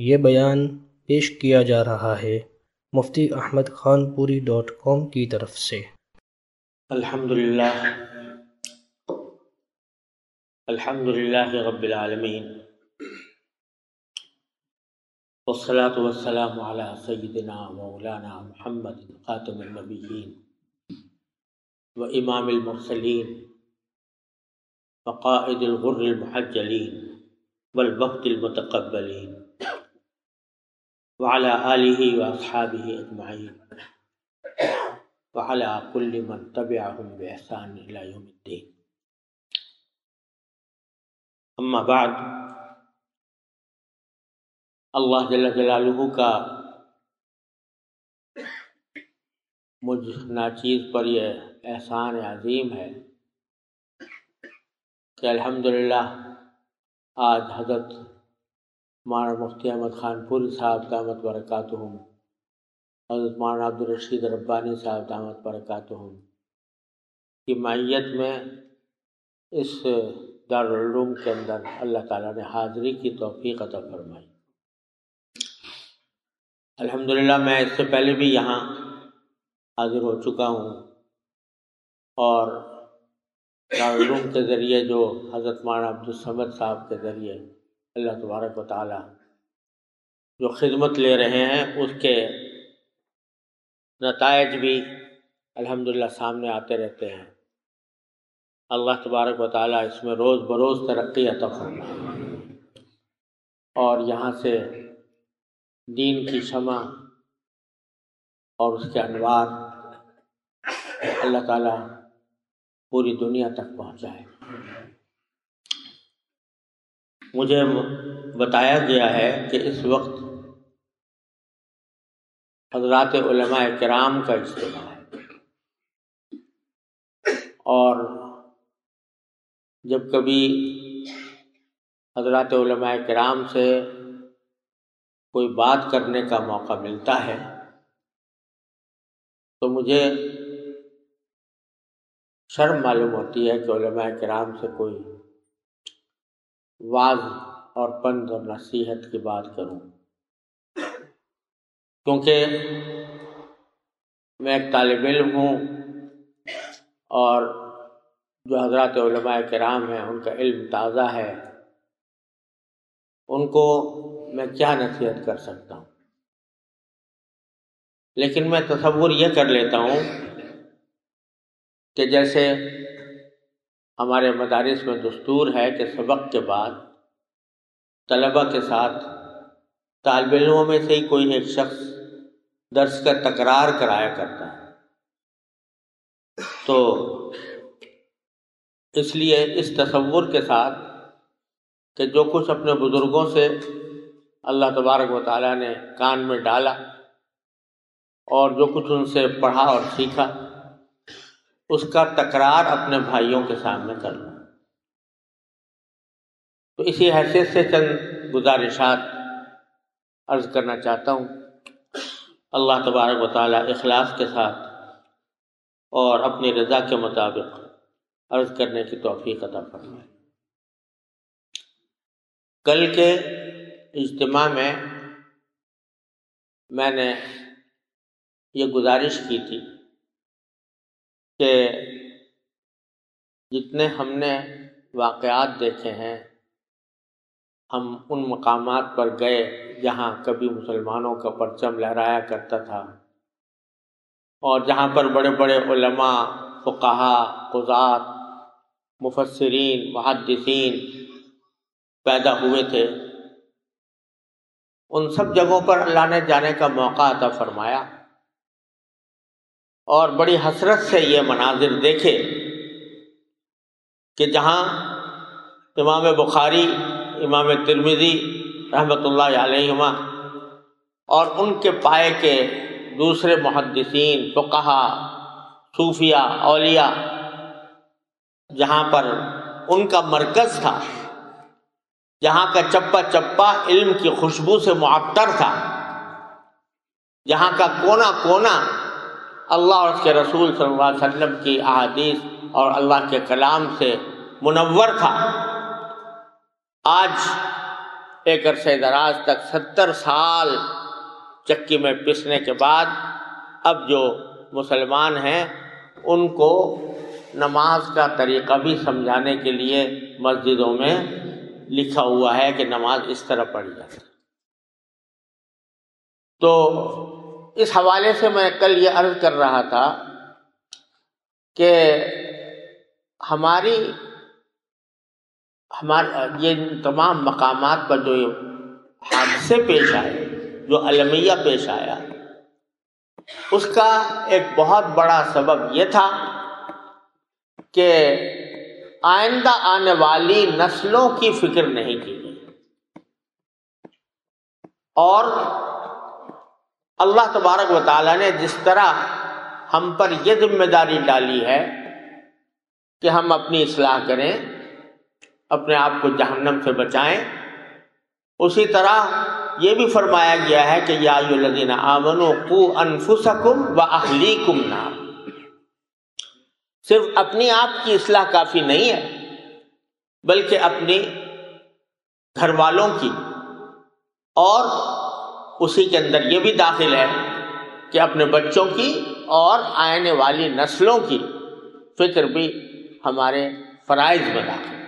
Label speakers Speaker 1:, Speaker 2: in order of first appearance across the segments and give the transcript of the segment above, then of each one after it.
Speaker 1: یہ بیان پیش کیا جا رہا ہے مفتی احمد خان پوری .com کی طرف سے۔
Speaker 2: الحمدللہ رب العالمین، والصلاة والسلام علی سیدنا مولانا محمد خاتم النبیین و امام المرسلین وقائد الغر المحجلین والوفد المتقبلین وعلى آلہ واصحابہ اجمعین وعلى كل من تبعهم بإحسان إلى يوم الدین۔ اما بعد، اللہ جل جلالہ کا مجھ ناچیز پر یہ احسان عظیم ہے کہ الحمدللہ آج حضرت مولانا مفتی احمد خان پوری صاحب دامت برکاتہم، حضرت مولانا عبدالرشید ربانی صاحب دامت برکاتہم کی معیت میں اس دارالعلوم کے اندر اللہ تعالیٰ نے حاضری کی توفیق عطا فرمائی۔ الحمدللہ میں اس سے پہلے بھی یہاں حاضر ہو چکا ہوں، اور دارالعلوم کے ذریعے جو حضرت مولانا عبدالصمد صاحب کے ذریعے اللہ تبارک و تعالیٰ جو خدمت لے رہے ہیں اس کے نتائج بھی الحمدللہ سامنے آتے رہتے ہیں۔ اللہ تبارک و تعالیٰ اس میں روز بروز ترقی عطا فرمائے، اور یہاں سے دین کی شمع اور اس کے انوار اللہ تعالیٰ پوری دنیا تک پہنچائے۔ مجھے بتایا گیا ہے کہ اس وقت حضرات علماء کرام کا اجتماع ہے، اور جب کبھی حضرات علماء کرام سے کوئی بات کرنے کا موقع ملتا ہے تو مجھے شرم معلوم ہوتی ہے کہ علماء کرام سے کوئی وعظ اور پند اور نصیحت کی بات کروں، کیونکہ میں ایک طالب علم ہوں، اور جو حضرات علماء کرام ہیں ان کا علم تازہ ہے، ان کو میں کیا نصیحت کر سکتا ہوں۔ لیکن میں تصور یہ کر لیتا ہوں کہ جیسے ہمارے مدارس میں دستور ہے کہ سبق کے بعد طلبہ کے ساتھ طالب علموں میں سے ہی کوئی ایک شخص درس کا تکرار کرایا کرتا ہے، تو اس لیے اس تصور کے ساتھ کہ جو کچھ اپنے بزرگوں سے اللہ تبارک و تعالیٰ نے کان میں ڈالا اور جو کچھ ان سے پڑھا اور سیکھا، اس کا تکرار اپنے بھائیوں کے سامنے کر لوں۔ تو اسی حیثیت سے چند گزارشات عرض کرنا چاہتا ہوں۔ اللہ تبارک و تعالیٰ اخلاص کے ساتھ اور اپنی رضا کے مطابق عرض کرنے کی توفیق عطا فرمائے۔ کل کے اجتماع میں میں نے یہ گزارش کی تھی کہ جتنے ہم نے واقعات دیکھے ہیں، ہم ان مقامات پر گئے جہاں کبھی مسلمانوں کا پرچم لہرایا کرتا تھا، اور جہاں پر بڑے بڑے علماء، فقہا، قضات، مفسرین، محدثین پیدا ہوئے تھے، ان سب جگہوں پر اللہ نے جانے کا موقع عطا فرمایا، اور بڑی حسرت سے یہ مناظر دیکھے کہ جہاں امام بخاری، امام ترمذی رحمۃ اللہ علیہما اور ان کے پائے کے دوسرے محدثین، فقہا، صوفیاء، اولیاء، جہاں پر ان کا مرکز تھا، جہاں کا چپا چپا علم کی خوشبو سے معطر تھا، جہاں کا کونا کونا اللہ اور اس کے رسول صلی اللہ علیہ وسلم کی احادیث اور اللہ کے کلام سے منور تھا، آج ایک عرصے دراز تک 70 سال چکی میں پسنے کے بعد اب جو مسلمان ہیں ان کو نماز کا طریقہ بھی سمجھانے کے لیے مسجدوں میں لکھا ہوا ہے کہ نماز اس طرح پڑھی جائے۔ تو اس حوالے سے میں کل یہ عرض کر رہا تھا کہ ہمارے یہ تمام مقامات پر جو حادثے پیش آئے، جو المیہ پیش آیا، اس کا ایک بہت بڑا سبب یہ تھا کہ آئندہ آنے والی نسلوں کی فکر نہیں کی گئی، اور اللہ تبارک و تعالیٰ نے جس طرح ہم پر یہ ذمہ داری ڈالی ہے کہ ہم اپنی اصلاح کریں، اپنے آپ کو جہنم سے بچائیں، اسی طرح یہ بھی فرمایا گیا ہے کہ یا ایھا الذین آمنوا قوا انفسکم واہلیکم نار۔ صرف اپنی آپ کی اصلاح کافی نہیں ہے، بلکہ اپنی گھر والوں کی، اور اسی کے اندر یہ بھی داخل ہے کہ اپنے بچوں کی اور آنے والی نسلوں کی فکر بھی ہمارے فرائض میں داخل ہے۔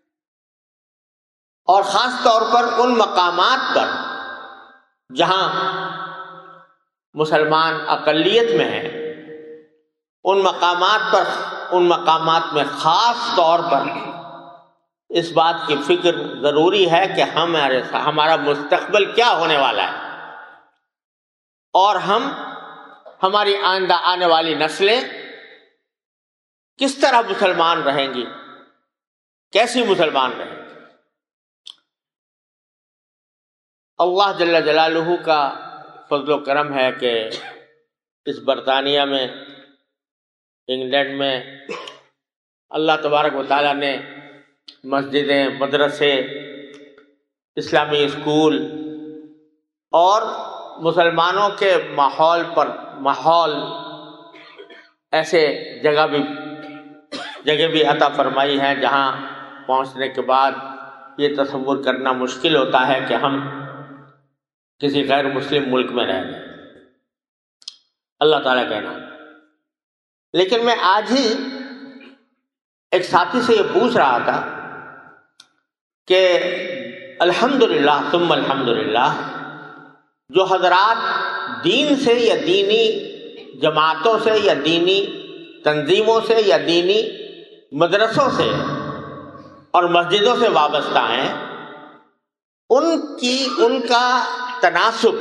Speaker 2: اور خاص طور پر ان مقامات پر جہاں مسلمان اقلیت میں ہیں، ان مقامات میں خاص طور پر اس بات کی فکر ضروری ہے کہ ہمارا مستقبل کیا ہونے والا ہے، اور ہماری آئندہ آنے والی نسلیں کس طرح مسلمان رہیں گی، کیسی مسلمان رہیں گی۔ اللہ جل جلالہ کا فضل و کرم ہے کہ اس برطانیہ میں، انگلینڈ میں اللہ تبارک و تعالیٰ نے مسجدیں، مدرسے، اسلامی اسکول اور مسلمانوں کے ماحول ایسے جگہ بھی عطا فرمائی ہیں جہاں پہنچنے کے بعد یہ تصور کرنا مشکل ہوتا ہے کہ ہم کسی غیر مسلم ملک میں رہ رہے ہیں، اللہ تعالیٰ کا انعام۔ لیکن میں آج ہی ایک ساتھی سے یہ پوچھ رہا تھا کہ الحمدللہ ثم الحمدللہ، جو حضرات دین سے یا دینی جماعتوں سے یا دینی تنظیموں سے یا دینی مدرسوں سے اور مسجدوں سے وابستہ ہیں، ان کا تناسب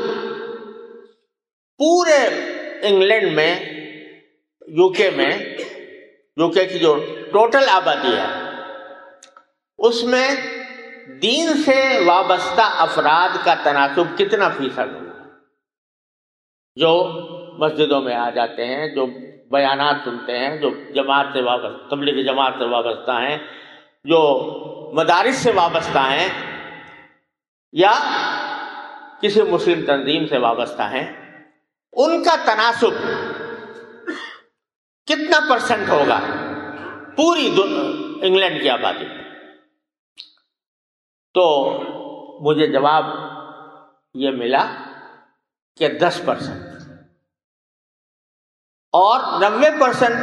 Speaker 2: پورے انگلینڈ میں، یو کے کی جو ٹوٹل آبادی ہے، اس میں دین سے وابستہ افراد کا تناسب کتنا فیصد ہوگا؟ جو مسجدوں میں آ جاتے ہیں، جو بیانات سنتے ہیں، جو جماعت سے وابستہ، تبلیغی جماعت سے وابستہ ہیں، جو مدارس سے وابستہ ہیں یا کسی مسلم تنظیم سے وابستہ ہیں، ان کا تناسب کتنا پرسنٹ ہوگا پوری انگلینڈ کی آبادی؟ تو مجھے جواب یہ ملا کہ 10%، اور 90%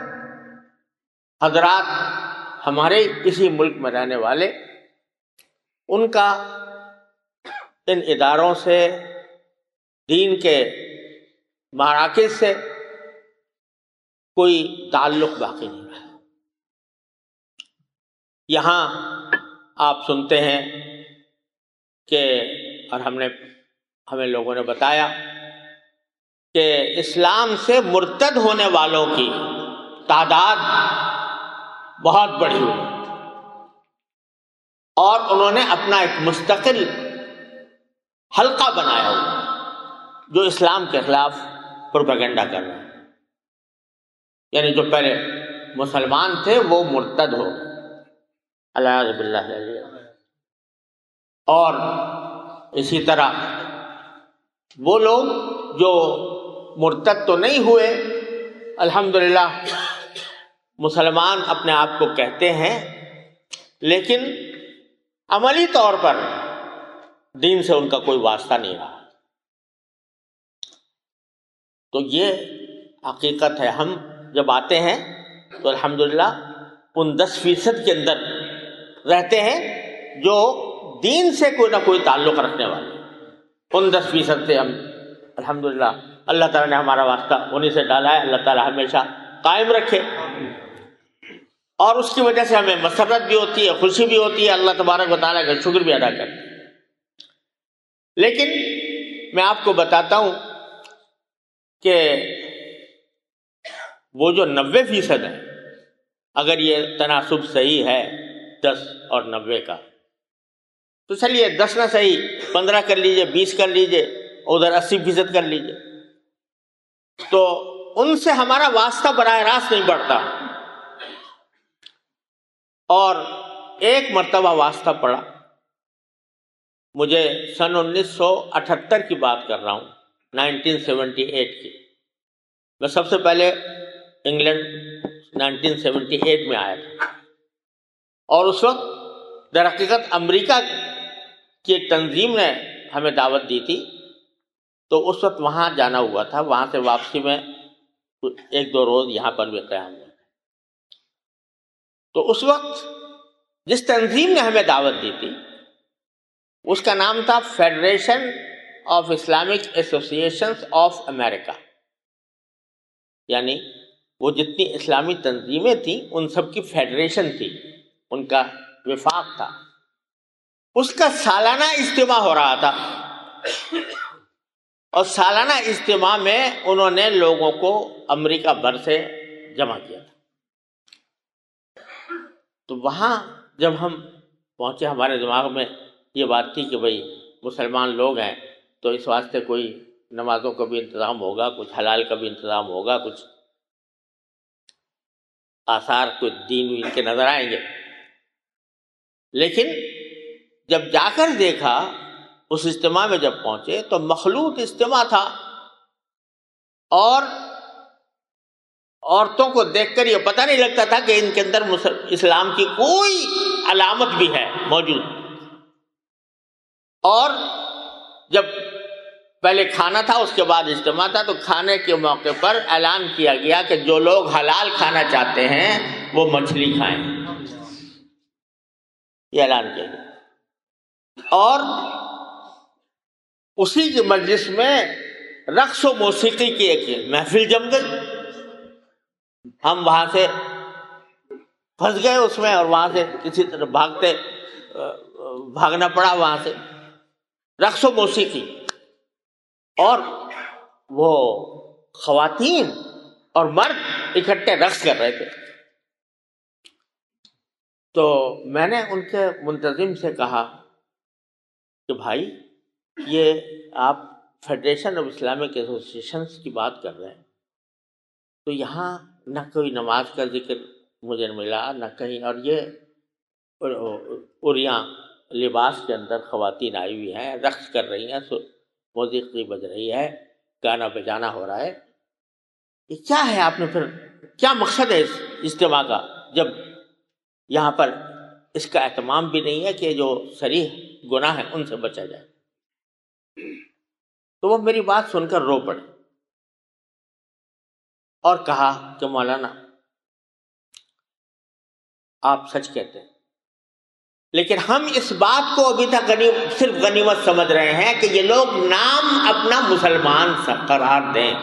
Speaker 2: حضرات ہمارے اسی ملک میں رہنے والے، ان کا ان اداروں سے، دین کے مراکز سے کوئی تعلق باقی نہیں ہے۔ یہاں آپ سنتے ہیں کہ، اور ہمیں لوگوں نے بتایا کہ اسلام سے مرتد ہونے والوں کی تعداد بہت بڑی ہوئی، اور انہوں نے اپنا ایک مستقل حلقہ بنایا ہوا جو اسلام کے خلاف پروپیگنڈا کر رہے ہیں، یعنی جو پہلے مسلمان تھے وہ مرتد ہو گئے، الیاذ باللہ۔ اور اسی طرح وہ لوگ جو مرتد تو نہیں ہوئے، الحمدللہ مسلمان اپنے آپ کو کہتے ہیں، لیکن عملی طور پر دین سے ان کا کوئی واسطہ نہیں رہا۔ تو یہ حقیقت ہے۔ ہم جب آتے ہیں تو الحمدللہ ان 10% کے اندر رہتے ہیں جو دین سے کوئی نہ کوئی تعلق رکھنے والے، ان 10% سے ہم الحمدللہ اللہ تعالیٰ نے ہمارا واسطہ انہی سے ڈالا ہے۔ اللہ تعالیٰ ہمیشہ قائم رکھے، اور اس کی وجہ سے ہمیں مسرت بھی ہوتی ہے، خوشی بھی ہوتی ہے، اللہ تبارک و تعالیٰ کا شکر بھی ادا کرتے ہیں۔ لیکن میں آپ کو بتاتا ہوں کہ وہ جو 90% ہے، اگر یہ تناسب صحیح ہے 10 اور 90 کا، تو چلیے 10 نہ صحیح 15 کر لیجئے، 20 کر لیجئے، ادھر 80% کر لیجئے، تو ان سے ہمارا واسطہ براہ راست نہیں بڑھتا۔ اور ایک مرتبہ واسطہ پڑا، مجھے سن 1978 کی بات کر رہا ہوں، 1978 کی۔ میں سب سے پہلے انگلینڈ 1978 میں آیا تھا، اور اس وقت در حقیقت امریکہ کی ایک تنظیم نے ہمیں دعوت دی تھی، تو اس وقت وہاں جانا ہوا تھا۔ وہاں سے واپسی میں 1-2 روز یہاں پر بھی قیام ہوا۔ تو اس وقت جس تنظیم نے ہمیں دعوت دی تھی اس کا نام تھا federation of Islamic associations of America, یعنی وہ جتنی اسلامی تنظیمیں تھیں ان سب کی فیڈریشن تھی، ان کا وفاق تھا۔ اس کا سالانہ اجتماع ہو رہا تھا، اور سالانہ اجتماع میں انہوں نے لوگوں کو امریکہ بھر سے جمع کیا تھا۔ تو وہاں جب ہم پہنچے، ہمارے دماغ میں یہ بات تھی کہ بھئی مسلمان لوگ ہیں تو اس واسطے کوئی نمازوں کا بھی انتظام ہوگا، کچھ حلال کا بھی انتظام ہوگا، کچھ آثار کچھ دین کے نظر آئیں گے۔ لیکن جب جا کر دیکھا، اس اجتماع میں جب پہنچے تو مخلوط اجتماع تھا، اور عورتوں کو دیکھ کر یہ پتہ نہیں لگتا تھا کہ ان کے اندر اسلام کی کوئی علامت بھی ہے موجود۔ اور جب پہلے کھانا تھا، اس کے بعد اجتماع تھا، تو کھانے کے موقع پر اعلان کیا گیا کہ جو لوگ حلال کھانا چاہتے ہیں وہ مچھلی کھائیں، یہ اعلان کیا گیا۔ اور اسی کی مجلس میں رقص و موسیقی کی ایک محفل جم گئی۔ ہم وہاں سے پھنس گئے اس میں، اور وہاں سے کسی طرح بھاگنا پڑا وہاں سے۔ رقص و موسیقی، اور وہ خواتین اور مرد اکٹھے رقص کر رہے تھے۔ تو میں نے ان کے منتظم سے کہا کہ بھائی، یہ آپ فیڈریشن آف اسلامک ایسوسیشنز کی بات کر رہے ہیں، تو یہاں نہ کوئی نماز کا ذکر مجھے ملا، نہ کہیں، اور یہ عریاں لباس کے اندر خواتین آئی ہوئی ہیں، رقص کر رہی ہیں، موسیقی بج رہی ہے، گانا بجانا ہو رہا ہے، یہ کیا ہے؟ آپ نے پھر کیا مقصد ہے اس اجتماع کا، جب یہاں پر اس کا اہتمام بھی نہیں ہے کہ جو صریح گناہ ہیں ان سے بچا جائے؟ تو وہ میری بات سن کر رو پڑے اور کہا کہ مولانا آپ سچ کہتے ہیں، لیکن ہم اس بات کو ابھی تک صرف غنیمت سمجھ رہے ہیں کہ یہ لوگ نام اپنا مسلمان قرار دیں،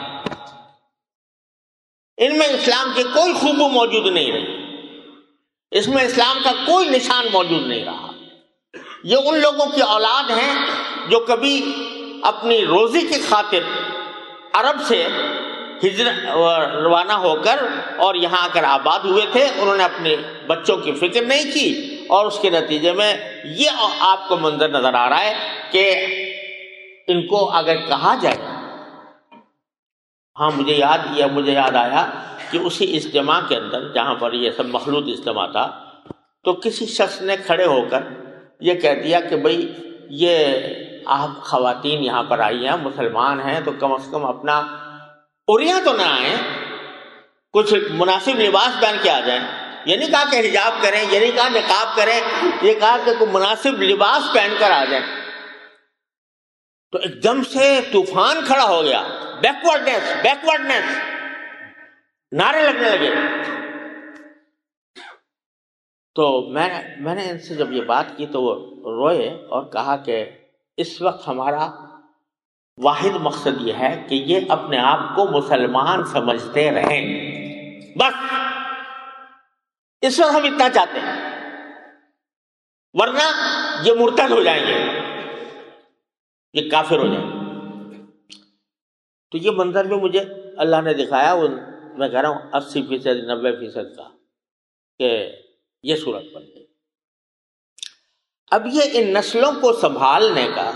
Speaker 2: ان میں اسلام کی کوئی خوبو موجود نہیں رہی، اس میں اسلام کا کوئی نشان موجود نہیں رہا۔ یہ ان لوگوں کی اولاد ہیں جو کبھی اپنی روزی کی خاطر عرب سے روانہ ہو کر اور یہاں آ کر آباد ہوئے تھے، انہوں نے اپنے بچوں کی فکر نہیں کی، اور اس کے نتیجے میں یہ آپ کو منظر نظر آ رہا ہے کہ ان کو اگر کہا جائے، ہاں مجھے یاد آیا کہ اسی اجتماع کے اندر جہاں پر یہ سب مخلوط اجتماع تھا، تو کسی شخص نے کھڑے ہو کر یہ کہہ دیا کہ بھئی یہ آپ خواتین یہاں پر آئی ہیں، مسلمان ہیں، تو کم از کم اپنا عریاں تو نہ آئیں، کچھ مناسب لباس پہن کے آ جائیں۔ یہ نہیں کہا کہ حجاب کریں، یہ نہیں کہا نقاب کریں، یہ کہا کہ کوئی مناسب لباس پہن کر آ جائیں۔ تو ایک دم سے طوفان کھڑا ہو گیا، بیکورڈنیس بیکورڈنیس، نعرے لگنے لگے. تو میں نے ان سے جب یہ بات کی تو وہ روئے اور کہا کہ اس وقت ہمارا واحد مقصد یہ ہے کہ یہ اپنے آپ کو مسلمان سمجھتے رہیں، بس اس وقت ہم اتنا چاہتے ہیں، ورنہ یہ مرتد ہو جائیں گے، یہ کافر ہو جائیں گے. تو یہ منظر بھی مجھے اللہ نے دکھایا، میں کہہ رہا ہوں 80% 90% کا، کہ یہ صورت بن گئی. اب یہ ان نسلوں کو سنبھالنے کا،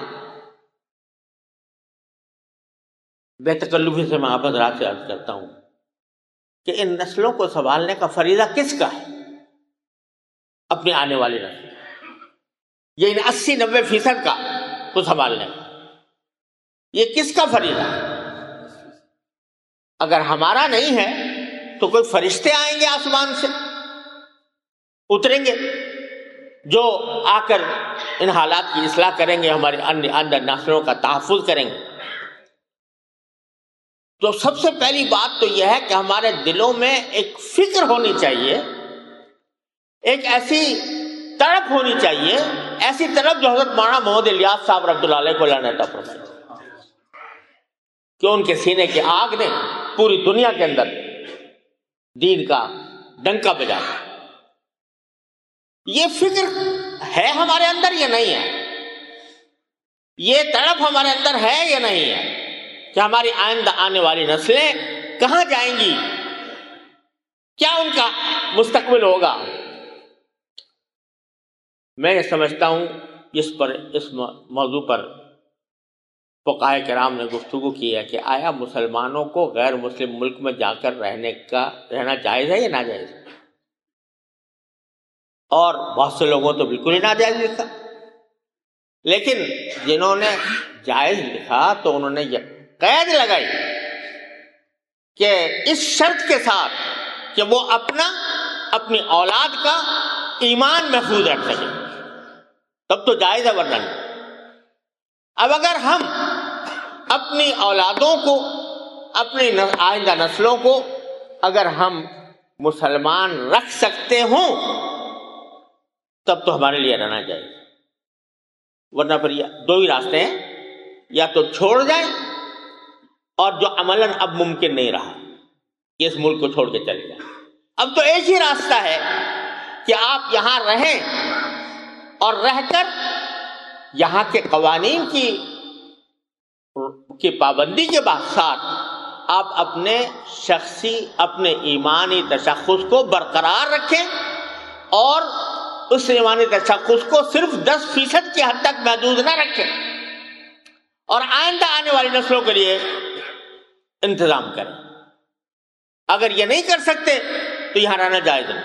Speaker 2: بے تکلفی سے میں آپ حضرات سے عرض کرتا ہوں کہ ان نسلوں کو سنبھالنے کا فریضہ کس کا ہے؟ اپنی آنے والی نسل، یہ ان 80-90% کا کو سنبھالنے کا یہ کس کا فریضہ ہے؟ اگر ہمارا نہیں ہے تو کوئی فرشتے آئیں گے آسمان سے، اتریں گے، جو آ کر ان حالات کی اصلاح کریں گے، ہماری اندر نسلوں کا تحفظ کریں گے. تو سب سے پہلی بات تو یہ ہے کہ ہمارے دلوں میں ایک فکر ہونی چاہیے، ایک ایسی تڑپ ہونی چاہیے، ایسی طرف جو حضرت مولانا محمد الیاس صاحب رحمۃ اللہ علیہ کو اللہ نے عطا فرمائی، کہ ان کے سینے کی آگ نے پوری دنیا کے اندر دین کا ڈنکا بجا دیا. یہ فکر ہے ہمارے اندر یا نہیں ہے؟ یہ تڑپ ہمارے اندر ہے یا نہیں ہے کہ ہماری آئندہ آنے والی نسلیں کہاں جائیں گی، کیا ان کا مستقبل ہوگا؟ میں یہ سمجھتا ہوں اس موضوع پر فقہاء کرام نے گفتگو کی ہے کہ آیا مسلمانوں کو غیر مسلم ملک میں جا کر رہنا جائز ہے یا ناجائز ہے؟ اور بہت سے لوگوں تو بالکل ہی ناجائز لکھا، لیکن جنہوں نے جائز لکھا تو انہوں نے یہ قید لگائی کہ اس شرط کے ساتھ کہ وہ اپنی اولاد کا ایمان محفوظ رکھ سکے، تب تو جائز ہے، ورنہ نہیں. اب اگر ہم اپنی اولادوں کو، اپنی آئندہ نسلوں کو اگر ہم مسلمان رکھ سکتے ہوں تب تو ہمارے لیے رہنا جائز، ورنہ پھر دو ہی راستے ہیں، یا تو چھوڑ جائیں، اور جو عملاً اب ممکن نہیں رہا کہ اس ملک کو چھوڑ کے چلے جائیں. اب تو ایک ہی راستہ ہے کہ آپ یہاں رہیں اور رہ کر یہاں کے قوانین کی پابندی کے ساتھ آپ اپنے شخصی، اپنے ایمانی تشخص کو برقرار رکھیں، اور اس ایمانی تشخص کو صرف 10% کی حد تک محدود نہ رکھیں، اور آئندہ آنے والی نسلوں کے لیے انتظام کریں. اگر یہ نہیں کر سکتے تو یہاں رہنا جائز نہیں.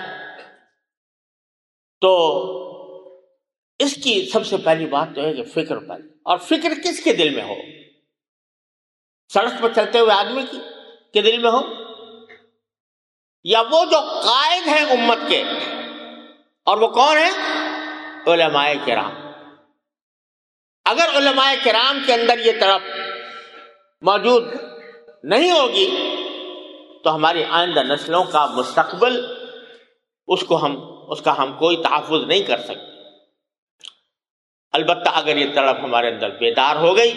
Speaker 2: تو اس کی سب سے پہلی بات تو ہے کہ فکر پر، اور فکر کس کے دل میں ہو؟ سڑک پر چلتے ہوئے آدمی کے دل میں ہو، یا وہ جو قائد ہیں امت کے، اور وہ کون ہیں؟ علماء کرام. اگر علماء کرام کے اندر یہ طرف موجود نہیں ہوگی تو ہماری آئندہ نسلوں کا مستقبل، اس کا ہم کوئی تحفظ نہیں کر سکتے. البتہ اگر یہ تڑپ ہمارے اندر بیدار ہو گئی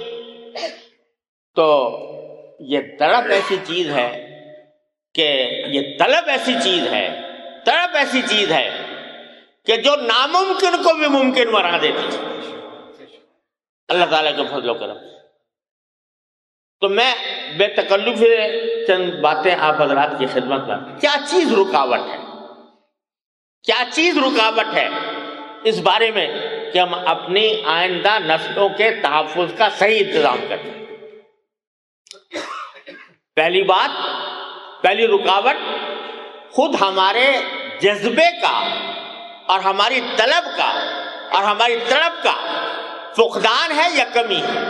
Speaker 2: تو یہ تڑپ ایسی چیز ہے کہ یہ طلب ایسی چیز ہے، تڑپ ایسی چیز ہے کہ جو ناممکن کو بھی ممکن بنا دیتی ہے اللہ تعالیٰ کے فضل و کرم. تو میں بے تکلف چند باتیں آپ حضرات کی خدمت میں، کیا چیز رکاوٹ ہے، کیا چیز رکاوٹ ہے اس بارے میں کہ ہم اپنی آئندہ نسلوں کے تحفظ کا صحیح انتظام کریں. پہلی بات، پہلی رکاوٹ خود ہمارے جذبے کا اور ہماری طلب کا اور ہماری تڑپ کا فقدان ہے یا کمی ہے.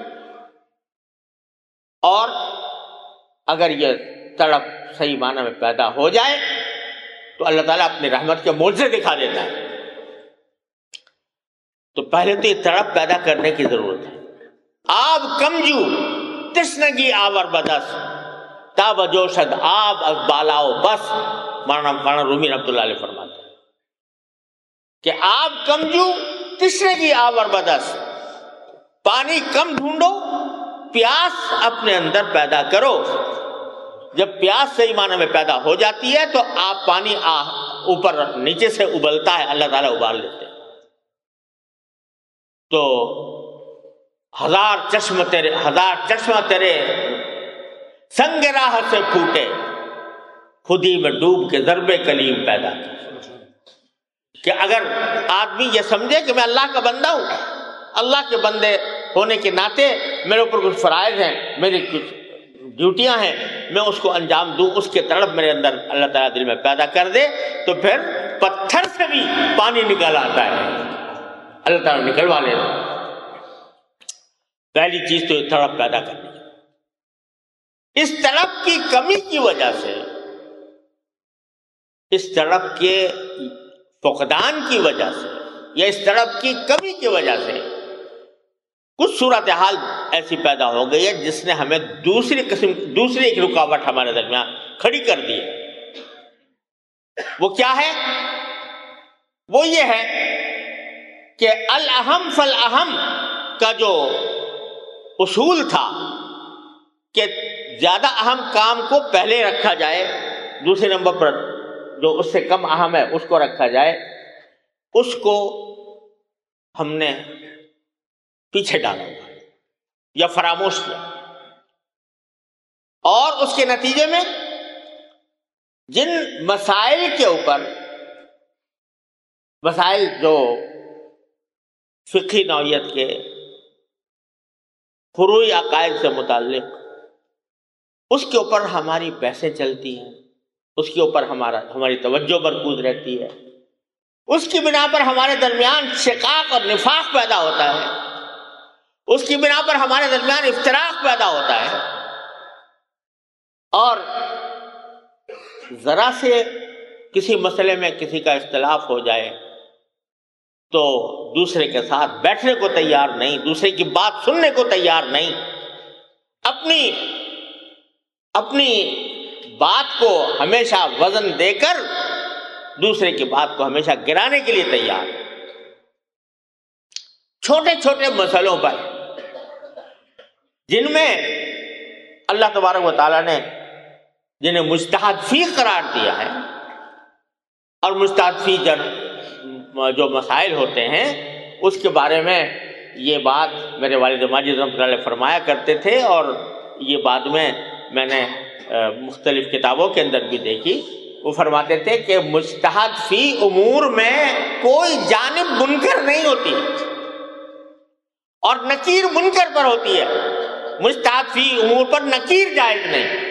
Speaker 2: اور اگر یہ تڑپ صحیح معنی میں پیدا ہو جائے تو اللہ تعالیٰ اپنی رحمت کے معجزے دکھا دیتا ہے. تو پہلے تو یہ تڑپ پیدا کرنے کی ضرورت ہے. آب کمجو تشنگی آور بدس تاب جوشد آب از بالاؤ بس. مولانا رومی رحمۃ اللہ علیہ فرماتے ہیں کہ آب کمجو تشنگی آور بدس، پانی کم ڈھونڈو، پیاس اپنے اندر پیدا کرو. جب پیاس صحیح معنی میں پیدا ہو جاتی ہے تو آپ پانی اوپر نیچے سے ابلتا ہے، اللہ تعالیٰ ابال لیتے ہیں. تو ہزار چشمہ تیرے سنگ راہ سے پھوٹے، خودی میں ڈوب کے ضرب کلیم پیدا کی. کہ اگر آدمی یہ سمجھے کہ میں اللہ کا بندہ ہوں، اللہ کے بندے ہونے کے ناطے میرے اوپر کچھ فرائض ہیں، میری کچھ ڈیوٹیاں ہیں، میں اس کو انجام دوں، اس کے تڑپ میرے اندر اللہ تعالیٰ دل میں پیدا کر دے، تو پھر پتھر سے بھی پانی نکل آتا ہے، اللہ تعالیٰ نکلوا لیتا. پہلی چیز تو یہ تڑپ پیدا کرنی ہے. اس تڑپ کی کمی کی وجہ سے، اس تڑپ کے فقدان کی وجہ سے، یا اس تڑپ کی کمی کی وجہ سے کچھ صورتحال ایسی پیدا ہو گئی ہے جس نے ہمیں دوسری ایک رکاوٹ ہمارے درمیان کھڑی کر دی ہے. وہ کیا ہے؟ وہ یہ ہے کہ الاہم فالاہم کا جو اصول تھا کہ زیادہ اہم کام کو پہلے رکھا جائے، دوسرے نمبر پر جو اس سے کم اہم ہے اس کو رکھا جائے، اس کو ہم نے پیچھے ڈالا ہوا یا فراموش کیا. اور اس کے نتیجے میں جن مسائل کے اوپر، مسائل جو فقہی نوعیت کے فروعی عقائد سے متعلق، اس کے اوپر ہماری بحثیں چلتی ہیں، اس کے اوپر ہماری توجہ مرکوز رہتی ہے، اس کی بنا پر ہمارے درمیان شقاق اور نفاق پیدا ہوتا ہے، اس کی بنا پر ہمارے درمیان افتراق پیدا ہوتا ہے. اور ذرا سے کسی مسئلے میں کسی کا اختلاف ہو جائے تو دوسرے کے ساتھ بیٹھنے کو تیار نہیں، دوسرے کی بات سننے کو تیار نہیں، اپنی بات کو ہمیشہ وزن دے کر دوسرے کی بات کو ہمیشہ گرانے کے لیے تیار. چھوٹے چھوٹے مسئلوں پر جن میں اللہ تبارک و تعالیٰ نے جنہیں مجتہد فی قرار دیا ہے، اور مجتہد فی جو مسائل ہوتے ہیں اس کے بارے میں یہ بات میرے والد ماجد رحمۃ اللہ علیہ فرمایا کرتے تھے، اور یہ بعد میں نے مختلف کتابوں کے اندر بھی دیکھی. وہ فرماتے تھے کہ مجتہد فی امور میں کوئی جانب منکر نہیں ہوتی اور نکیر منکر پر ہوتی ہے. مجتہد فی امور پر نکیر جائز نہیں.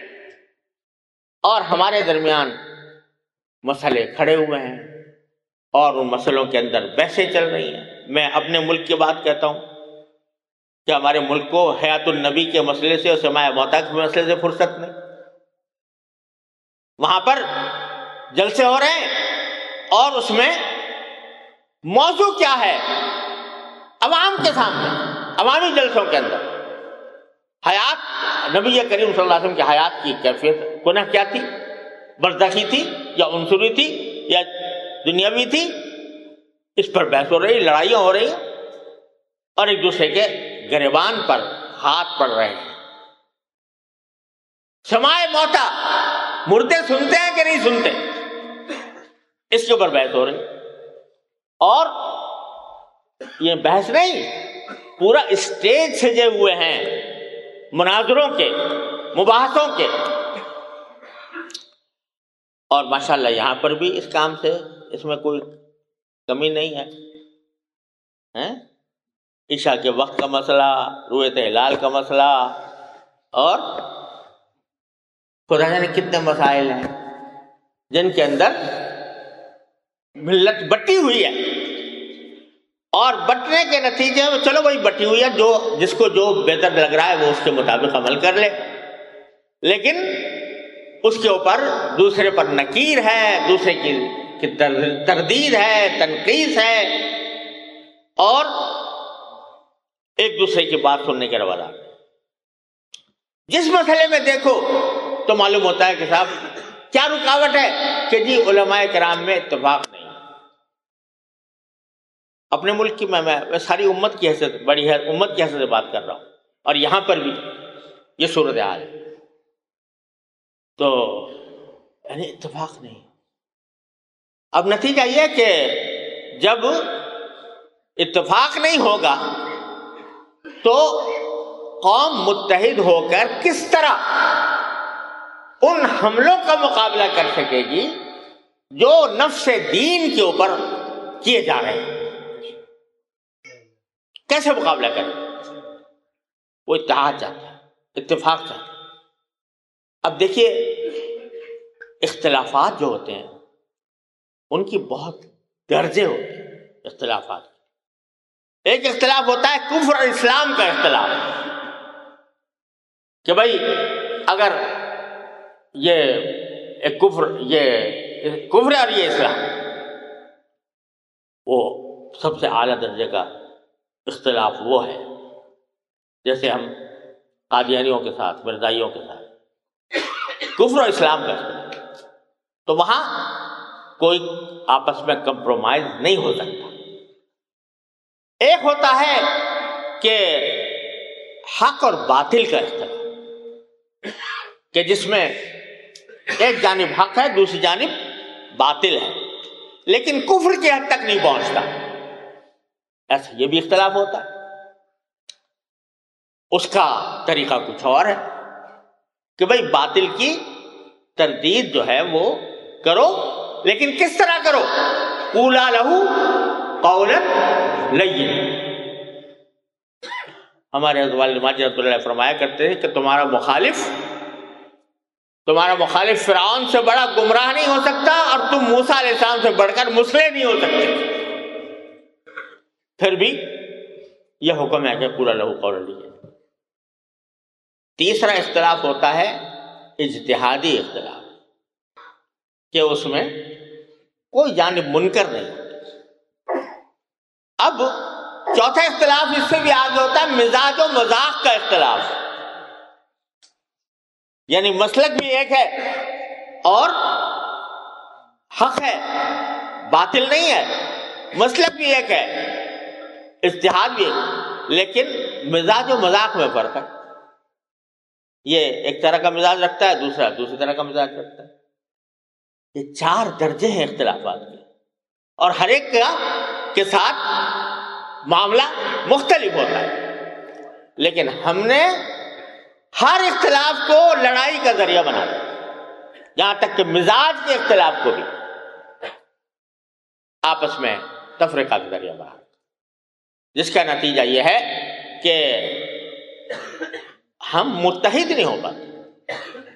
Speaker 2: اور ہمارے درمیان مسئلے کھڑے ہوئے ہیں اور ان مسئلوں کے اندر بحثیں چل رہی ہیں. میں اپنے ملک کی بات کہتا ہوں کہ ہمارے ملک کو حیات النبی کے مسئلے سے اور سماع موتا کے مسئلے سے فرصت نہیں. وہاں پر جلسے ہو رہے ہیں اور اس میں موضوع کیا ہے؟ عوام کے سامنے، عوامی جلسوں کے اندر حیات نبی کریم صلی اللہ علیہ وسلم کی حیات کی کیفیت گناہ کیا تھی؟ برزخی تھی یا عنصری تھی یا دنیاوی تھی؟ اس پر بحث ہو رہی، لڑائیاں ہو رہی ہیں اور ایک دوسرے کے گریبان پر ہاتھ پڑ رہے ہیں. سماع موتا، مردے سنتے ہیں کہ نہیں سنتے، اس کے اوپر بحث ہو رہی. اور یہ بحث نہیں، پورا اسٹیج سجے ہوئے ہیں مناظروں کے، مباحثوں کے. اور ماشاءاللہ یہاں پر بھی اس کام سے اس میں کوئی کمی نہیں ہے. عشاء کے وقت کا مسئلہ، رؤیت ہلال کا مسئلہ، اور خدا جانے کتنے مسائل ہیں جن کے اندر ملت بٹی ہوئی ہے. اور بٹنے کے نتیجے میں چلو وہی بٹی ہوئی ہے، جس کو جو بہتر لگ رہا ہے وہ اس کے مطابق عمل کر لے، لیکن اس کے اوپر دوسرے پر نکیر ہے، دوسرے کی تردید ہے، تنقیص ہے، اور ایک دوسرے کی بات سننے کے روادار. جس مسئلے میں دیکھو تو معلوم ہوتا ہے کہ صاحب کیا رکاوٹ ہے کہ جی علماء کرام میں اتفاق نہیں. اپنے ملک کی میں ساری امت کی حیثیت بڑی ہے امت کی حیثیت سے بات کر رہا ہوں، اور یہاں پر بھی یہ صورتحال ہے. تو یعنی اتفاق نہیں. اب نتیجہ یہ کہ جب اتفاق نہیں ہوگا تو قوم متحد ہو کر کس طرح ان حملوں کا مقابلہ کر سکے گی جو نفس دین کے اوپر کیے جا رہے ہیں؟ کیسے مقابلہ کرے؟ وہ اتحاد چاہتا ہے، اتفاق چاہتا ہے. اب دیکھیے اختلافات جو ہوتے ہیں ان کی بہت درجے ہوتے ہیں اختلافات. ایک اختلاف ہوتا ہے کفر اور اسلام کا اختلاف، کہ بھائی اگر یہ ایک کفر اور یہ اسلام، وہ سب سے اعلیٰ درجے کا اختلاف وہ ہے. جیسے ہم قادیانیوں کے ساتھ، مرزائیوں کے ساتھ کفر اور اسلام کا اختلاف، تو وہاں کوئی آپس میں کمپرومائز نہیں ہو سکتا. ایک ہوتا ہے کہ حق اور باطل کا اختلاف، کہ جس میں ایک جانب حق ہے دوسری جانب باطل ہے، لیکن کفر کی حد تک نہیں پہنچتا. ایسا یہ بھی اختلاف ہوتا ہے. اس کا طریقہ کچھ اور ہے کہ بھائی باطل کی تردید جو ہے وہ کرو، لیکن کس طرح کرو؟ قولا لہو قولا لین. ہمارے حضرت والد ماجد رحمۃ اللہ فرمایا کرتے ہیں کہ تمہارا مخالف فرعون سے بڑا گمراہ نہیں ہو سکتا، اور تم موسیٰ علیہ السلام سے بڑھ کر مسلح نہیں ہو سکتے. پھر بھی یہ حکم ہے کہ قولا لہو قولا لین. تیسرا اختلاف ہوتا ہے اجتہادی اختلاف، کہ اس میں کوئی جانب منکر نہیں. اب چوتھا اختلاف اس سے بھی آگے ہوتا ہے مزاج و مذاق کا اختلاف، یعنی مسلک بھی ایک ہے اور حق ہے، باطل نہیں ہے. مسلک بھی ایک ہے، اجتہاد بھی ایک، لیکن مزاج و مذاق میں فرق ہے. یہ ایک طرح کا مزاج رکھتا ہے، دوسرا دوسری طرح کا مزاج رکھتا ہے. یہ 4 درجے ہیں اختلافات کے، اور ہر ایک کے ساتھ معاملہ مختلف ہوتا ہے. لیکن ہم نے ہر اختلاف کو لڑائی کا ذریعہ بنا دیا، یہاں تک کہ مزاج کے اختلاف کو بھی آپس میں تفرقہ کا ذریعہ بنا دیا، جس کا نتیجہ یہ ہے کہ ہم متحد نہیں ہو پاتے،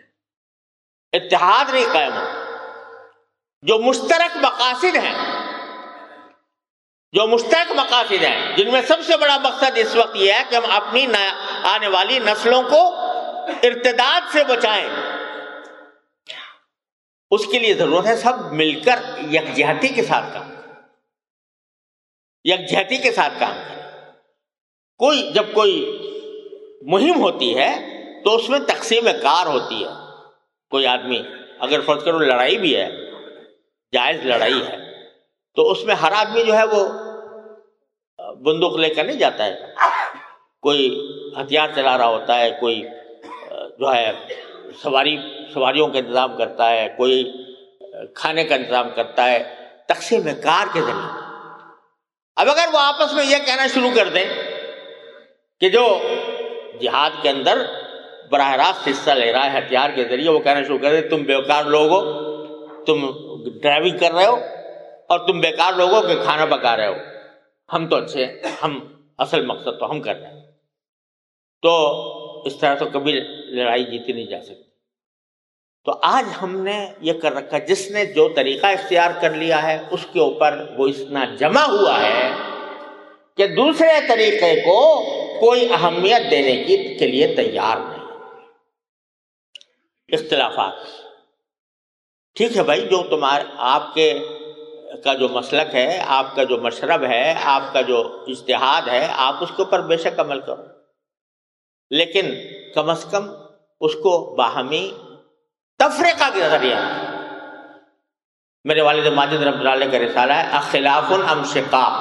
Speaker 2: اتحاد نہیں قائم ہوتا. جو مشترک مقاصد ہیں جن میں سب سے بڑا مقصد اس وقت یہ ہے کہ ہم اپنی آنے والی نسلوں کو ارتداد سے بچائیں، اس کے لیے ضرورت ہے سب مل کر یکجہتی کے ساتھ کام کریں. جب کوئی مہم ہوتی ہے تو اس میں تقسیم کار ہوتی ہے. کوئی آدمی اگر فرض کرو لڑائی بھی ہے، جائز لڑائی ہے، تو اس میں ہر آدمی جو ہے وہ بندوق لے کر نہیں جاتا ہے. کوئی ہتھیار چلا رہا ہوتا ہے، کوئی جو ہے سواریوں کا انتظام کرتا ہے، کوئی کھانے کا انتظام کرتا ہے، تقسیم کار کے ذریعے. اب اگر وہ آپس میں یہ کہنا شروع کر دیں کہ جو جہاد کے اندر براہ راست حصہ لے رہا ہے ہتھیار کے ذریعے، وہ کہنا شروع کر دیں تم بیکار لوگ ہو، تم ڈرائیونگ کر رہے ہو، اور تم بیکار لوگوں کے کھانا پکا رہے ہو، ہم تو اچھے، ہم اصل مقصد تو ہم کر رہے ہیں. تو اس طرح تو کبھی لڑائی جیتی نہیں جا سکتی. تو آج ہم نے یہ کر رکھا، جس نے جو طریقہ اختیار کر لیا ہے اس کے اوپر وہ اتنا جمع ہوا ہے کہ دوسرے طریقے کو کوئی اہمیت دینے کے لیے تیار نہیں. اختلافات ٹھیک ہے بھائی، جو آپ کے کا جو مسلک ہے، آپ کا جو مشرب ہے، آپ کا جو اجتہاد ہے، آپ اس کے اوپر بے شک عمل کرو، لیکن کم از کم اس کو باہمی تفریقہ کے ذریعہ. میرے والد ماجد رحمۃ اللہ علیہ کا رسالہ ہے اخلاف ام شقاق،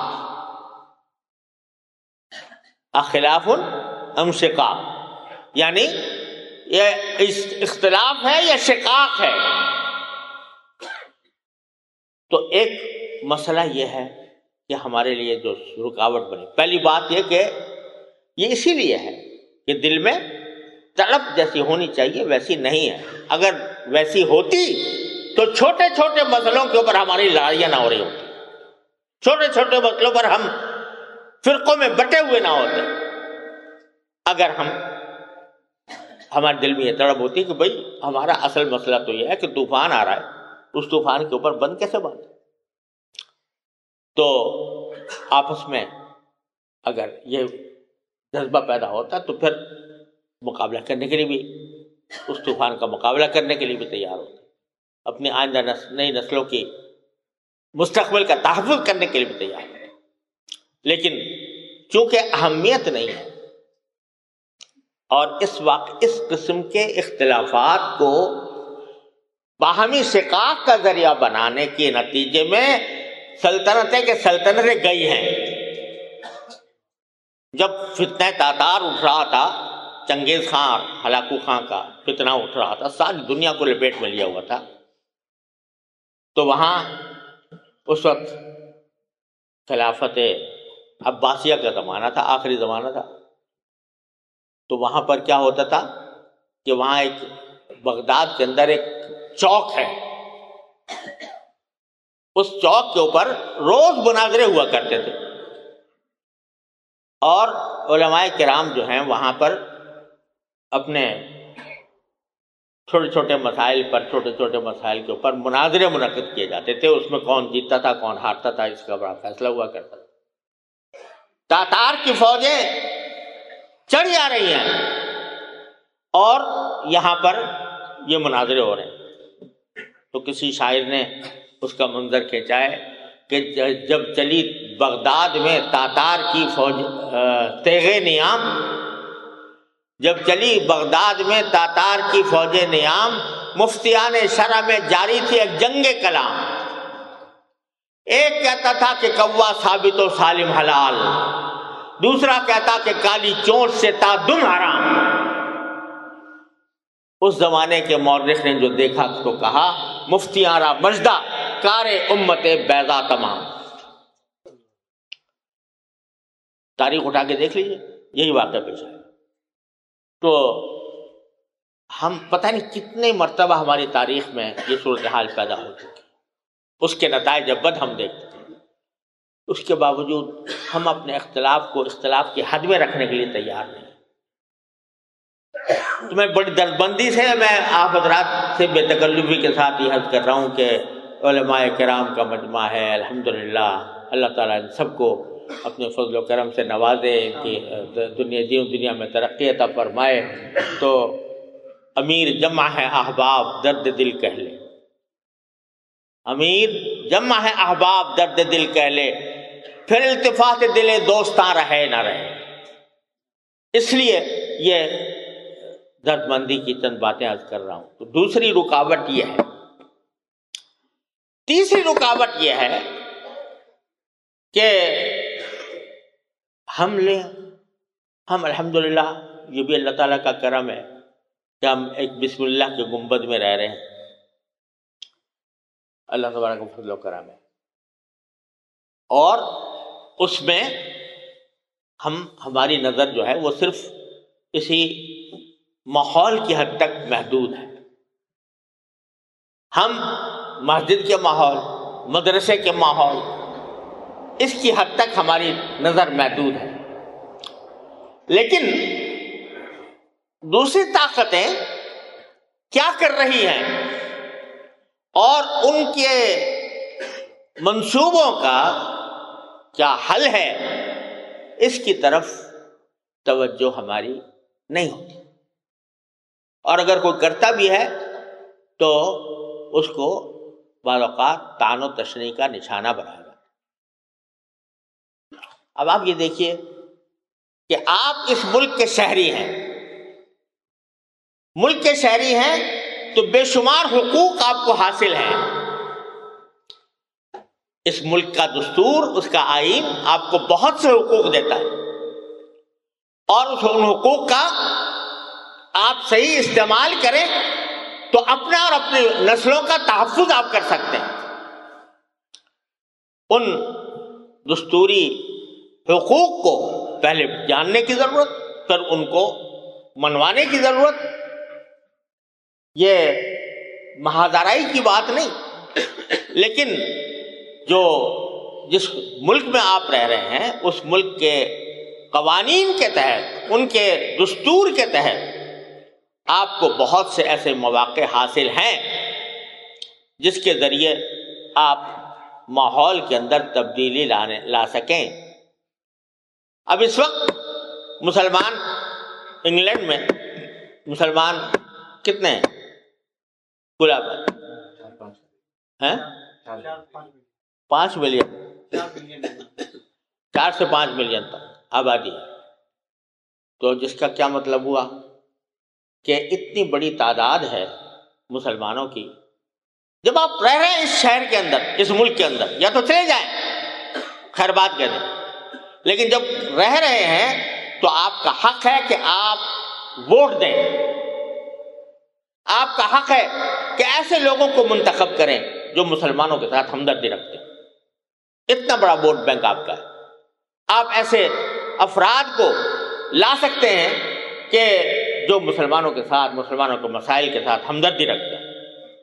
Speaker 2: اخلاف ام شقاق، یعنی یہ اختلاف ہے یا شقاق ہے. تو ایک مسئلہ یہ ہے کہ ہمارے لیے جو رکاوٹ بنی، پہلی بات یہ کہ یہ اسی لیے ہے کہ دل میں طلب جیسی ہونی چاہیے ویسی نہیں ہے. اگر ویسی ہوتی تو چھوٹے چھوٹے مسئلوں کے اوپر ہماری لڑائیاں نہ ہو رہی ہوتی، چھوٹے چھوٹے مسئلوں پر ہم فرقوں میں بٹے ہوئے نہ ہوتے. اگر ہمارے دل میں یہ طلب ہوتی کہ بھئی ہمارا اصل مسئلہ تو یہ ہے کہ طوفان آ رہا ہے، اس طوفان کے اوپر بند کیسے باندھیں. تو آپس میں اگر یہ جذبہ پیدا ہوتا تو پھر مقابلہ کرنے کے لیے بھی، اس طوفان کا مقابلہ کرنے کے لیے بھی تیار ہوتا، اپنی آئندہ نئی نسلوں کی مستقبل کا تحفظ کرنے کے لیے بھی تیار ہوتا. لیکن چونکہ اہمیت نہیں ہے اور اس وقت اس قسم کے اختلافات کو باہمی شقاق کا ذریعہ بنانے کے نتیجے میں سلطنتیں گئی ہیں. جب فتنہ تاتار اٹھ رہا تھا، چنگیز خان اور ہلاکو خان کا فتنہ اٹھ رہا تھا، ساری دنیا کو لپیٹ میں لیا ہوا تھا، تو وہاں اس وقت خلافت عباسیہ کا زمانہ تھا، آخری زمانہ تھا. تو وہاں پر کیا ہوتا تھا کہ وہاں ایک بغداد کے اندر ایک چوک ہے، اس چوک کے اوپر روز مناظرے ہوا کرتے تھے، اور علماء کرام جو ہیں وہاں پر اپنے چھوٹے چھوٹے مسائل کے اوپر مناظرے منعقد کیے جاتے تھے. اس میں کون جیتتا تھا کون ہارتا تھا اس کا بڑا فیصلہ ہوا کرتا تھا. تاتار کی فوجیں چڑھی آ رہی ہیں اور یہاں پر یہ مناظرے ہو رہے ہیں. تو کسی شاعر نے اس کا منظر کھینچا ہے کہ جب چلی بغداد میں تاتار کی فوج تیغ نیام، جب چلی بغداد میں تاتار کی فوج نیام، مفتیان شرع میں جاری تھی ایک جنگ کلام. ایک کہتا تھا کہ کوا ثابت و سالم حلال، دوسرا کہتا کہ کالی چونچ سے تا دم حرام. اس زمانے کے مورخ نے جو دیکھا تو کہا مفتیاں را مجدہ کار امت بیضا تمام. تاریخ اٹھا کے دیکھ لیجیے، یہی واقعہ پیش آیا. تو ہم پتہ نہیں کتنے مرتبہ ہماری تاریخ میں یہ صورتحال پیدا ہو چکی، اس کے نتائج بد ہم دیکھتے ہیں. اس کے باوجود ہم اپنے اختلاف کو اختلاف کی حد میں رکھنے کے لیے تیار نہیں. تو میں بڑی دربندی سے میں آپ حضرات سے بے تکلفی کے ساتھ یہ عرض کر رہا ہوں کہ علماء کرام کا مجمع ہے الحمدللہ. اللہ تعالیٰ ان سب کو اپنے فضل و کرم سے نوازے کہ دنیا میں ترقی عطا فرمائے. تو امیر جمع ہے احباب درد دل کہہ لے، امیر جمع ہے احباب درد دل کہہ لے، پھر التفات دل دوستاں رہے نہ رہے. اس لیے یہ درد مندی کی چند باتیں عرض کر رہا ہوں. تو دوسری رکاوٹ یہ ہے. تیسری رکاوٹ یہ ہے کہ ہم الحمدللہ، یہ بھی اللہ تعالیٰ کا کرم ہے کہ ہم ایک بسم اللہ کے گنبد میں رہ رہے ہیں. اللہ تبارک کا فضل و کرم ہے، اور اس میں ہماری نظر جو ہے وہ صرف اسی ماحول کی حد تک محدود ہے. ہم مسجد کے ماحول، مدرسے کے ماحول، اس کی حد تک ہماری نظر محدود ہے. لیکن دوسری طاقتیں کیا کر رہی ہیں اور ان کے منصوبوں کا کیا حل ہے، اس کی طرف توجہ ہماری نہیں ہوتی. اور اگر کوئی کرتا بھی ہے تو اس کو بعض اوقات طعن و تشنیع کا نشانہ بنایا جاتا ہے۔ اب آپ یہ دیکھیے کہ آپ اس ملک کے شہری ہیں، ملک کے شہری ہیں تو بے شمار حقوق آپ کو حاصل ہیں۔ اس ملک کا دستور، اس کا آئین آپ کو بہت سے حقوق دیتا ہے، اور ان حقوق کا آپ صحیح استعمال کریں تو اپنا اور اپنی نسلوں کا تحفظ آپ کر سکتے ہیں۔ ان دستوری حقوق کو پہلے جاننے کی ضرورت، پھر ان کو منوانے کی ضرورت۔ یہ مہادارائی کی بات نہیں، لیکن جس ملک میں آپ رہ رہے ہیں اس ملک کے قوانین کے تحت، ان کے دستور کے تحت آپ کو بہت سے ایسے مواقع حاصل ہیں جس کے ذریعے آپ ماحول کے اندر تبدیلی لا سکیں۔ اب اس وقت مسلمان انگلینڈ میں مسلمان کتنے ہیں؟ کل ہیں 5 ملین، 4 سے 5 ملین تک آبادی ہے۔ تو جس کا کیا مطلب ہوا کہ اتنی بڑی تعداد ہے مسلمانوں کی۔ جب آپ رہ رہے ہیں اس شہر کے اندر، اس ملک کے اندر، یا تو چلے جائیں، خیر بات کہہ دیں، لیکن جب رہ رہے ہیں تو آپ کا حق ہے کہ آپ ووٹ دیں، آپ کا حق ہے کہ ایسے لوگوں کو منتخب کریں جو مسلمانوں کے ساتھ ہمدردی رکھتے ہیں۔ اتنا بڑا ووٹ بینک آپ کا ہے، آپ ایسے افراد کو لا سکتے ہیں کہ جو مسلمانوں کے ساتھ، مسلمانوں کے مسائل کے ساتھ ہمدردی رکھتے ہیں۔